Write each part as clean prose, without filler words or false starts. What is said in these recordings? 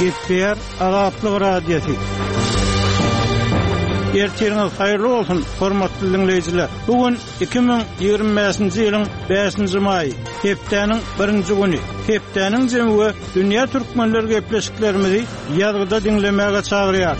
Gepler Azatlyk radiosu. Ertiriniz hayırlı olsun, hormatly dinleyijiler. Bugün 2025-nji ýylyň 5-nji maýy, hepdeniň 1-nji güni. Hepdeniň jemgy dünýä türkmenleri gepleşiklerimizi ýazgyda dinlemäge çagyrýar.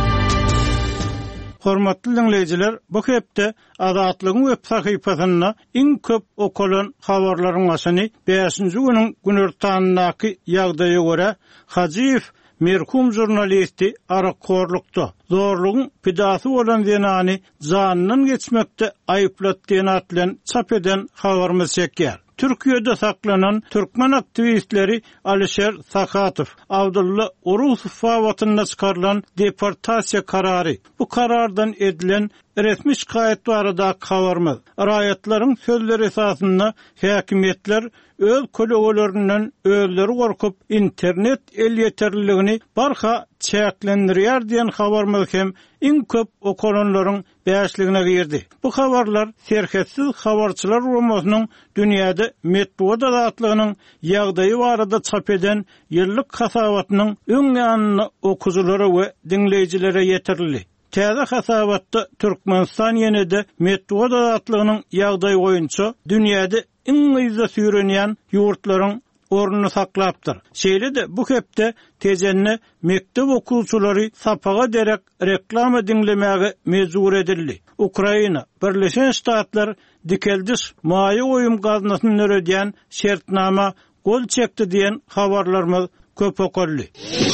Hormatly dinleyijiler, bu hepde Azatlygyň web sahypasyna iň köp okulan habarlaryň başyny 5-nji güniň günertanyndaky ýagdaýa görä Hajiýew merhum jurnalisti arakorlukda zorluğun pidası olan zenani zanının geçmekte ayıplattığı atlen çap eden havarımız çeker. Türkiye'de saklanan Türkmen aktivistleri Alisher Sakhatov, Abdullah Urusov favatında çıkarılan deportasiya kararı. Bu karardan edilen resmi şikayet barada havarımız. Rayatların sözleri esasında hakimiyetler öz kolegalarinden özleri korkup internet el yeterliliğini barha çäklendirýär diýen habarymyz hem iň köp okulanlaryň bäşligine girdi. Bu habarlar serhetsiz habarçylar uramasynyň dünýäde medeniýet azatlygynyň ýagdaýy barada çap eden ýyllyk hasabatynyň öň ýanyny okujulary we dinleýijilere ýeterli. Täze hasabatda Türkmenistan ýene-de medeniýet azatlygynyň ýagdaýy boýunça dünýäde iň ýyza süýrenýän ýurtlaryň ornuny saklapdyr. Şeýle-de bu hepde tejenne mektep okuwçylary sapaga derek reklama dinlemäge mejbur edildi. Ukraina, Birleşen Ştatlar dikeldiş maýy oýum gaznasyny öredýän şertnama gol çekdi diýen habarlarymyz köp okurly.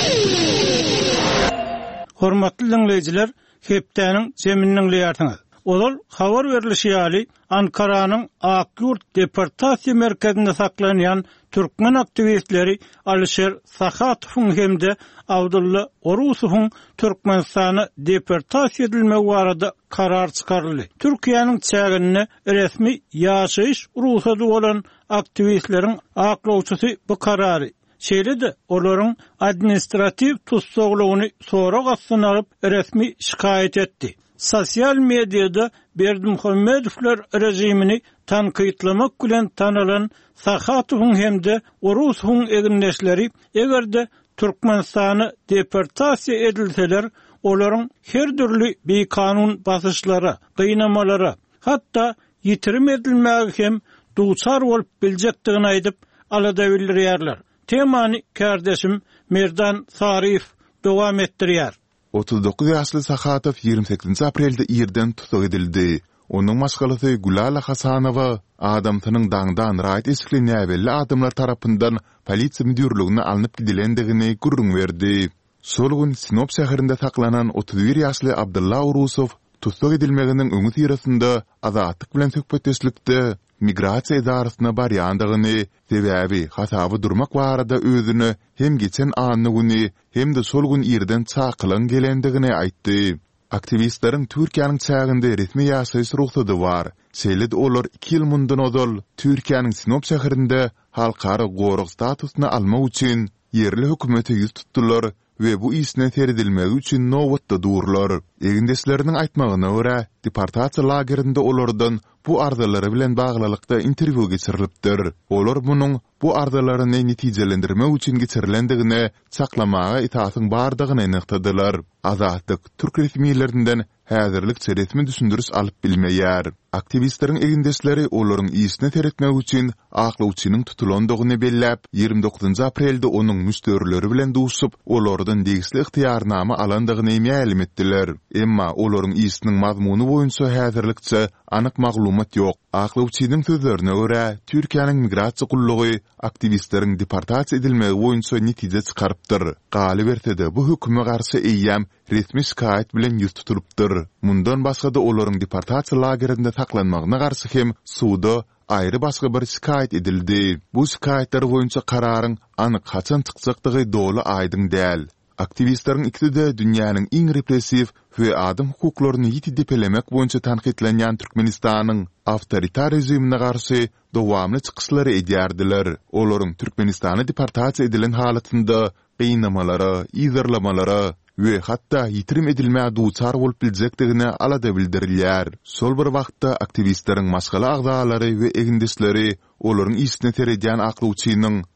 Hormatly dinleyijiler, hepdeniň jeminiň ýartyňyz. Olar habar berilişi ýaly Ankaranyň Akyurt deportasiya merkezinde saklanýan Türkmen aktivistleri Alisher Sakhatowyň hemde Abdullah Urusowyň Türkmenistana deportasiya edilmegi barada karar çykaryldy. Türkiýanyň çägine resmi ýaşaýyş ruhsady bolan aktivistleriň aklawçysy bu karary şeýle-de olaryň administrativ tutsaglygyny sonra gassyn alyp resmi şikayet etdi. Sosial mediada Berdimuhammedowler rejimini tanqytlamak bilen tanalan Sakhatowyň hemde Urusowyň eginleşleri egerde Türkmenistany deportasiya edilseler, olaryň her türlü beýkanun basyşlara, gynamalara, hatda ýitirim edilmäge hem duçar bolup biljekdigini aýdyp alada bildirýärler. Temany kardeşim Merdan Sarif dowam etdirýär. 39 ýaşly Sakhatov 28 aprelde ýerden tutuk edildi. Onuň maşgalasy Gulala Hasanowa adamtynyň daňdan raýat esikli näwelli adamlar tarapyndan polisiýa müdürligine alınıp gidilendigini gurrun berdi. Sol gün Sinop şäherinde saklanan 31 ýaşly Abdullah Urusow tutuk edilmeginiň öňü tirasynda azatlyk bilen söhbetdeşlikde migrasiýa idarasyna barýandygyny, sebäbi hasaby durmak barada özüni hem geçen anyny güni hem de sol gün ýerden çakylan gelendigini aýtdy. Aktivistleriň Türkiýanyň çäginde resmi ýaşaýyş ruhsady bar. Şeýle-de olar 2 ýyl mundan ozal Türkiýanyň Sinop şäherinde halkara goruk statusyny almak üçin yerli hökümete ýüz tutdular we bu isne teredilmegi üçin nowatda durlar. Egindeşleriniň aýtmagyna görä, deportasiya lagerinde olardan bu ardalary bilen baglylykda interwiu geçirilipdir. Olar munyň bu ardalaryny netijelendirmek üçin geçirilendigine saklamaga itaatyn bardygyny enektadylar. Azatlyk türk resmiýetlerinden häzirlik resmi düşündürüş alyp bilmeýär. Aktivistleriň egindeşleri olaryň isine teretmek üçin aklawçynyň tutulandygyny belläp, 29 aprelde onuň müstörleri bilen duşup, olardan degisli ihtiýarnama alandygyny ma'lum etdiler. Emma olaryň isiniň mazmuny boýunça häzirlikçe anyk maglumat ýok. Aklawçynyň sözlerine görä, Türkiýanyň migrasiýa gullugy aktivistleriň deportasiya edilmegi boýunça netije çykarypdyr. Galy berse-de bu höküme garşy eýýäm resmi şikayet bilen ýüz tutulupdyr. Mundan başga da olaryň deportasiya lagerinde saklanmagyna garşy hem suwda aýry başga bir şikayet edildi. Bu şikayetler boýunça kararyň anyk haçan çykjakdygy doly aýdyň däl. Aktivistleriň ikisi de dünýäniň iň repressiw we adam hukuklaryny ýitidipelemek boýunça tanqidlenýän Türkmenistanyň awtoritar rejimine garşy dowamly çykyşlary edýärdiler. Olaryň Türkmenistany deportasiya edilen halatynda gynamalara, ýygyrlamalara we hatda ýitirim edilmäge duçar bolup biljekdigine alada bildirilýär. Sol bir wagtda aktivistleriň maşgala agdalary we egindeşleri olaryň isine teredýän aklawçynyň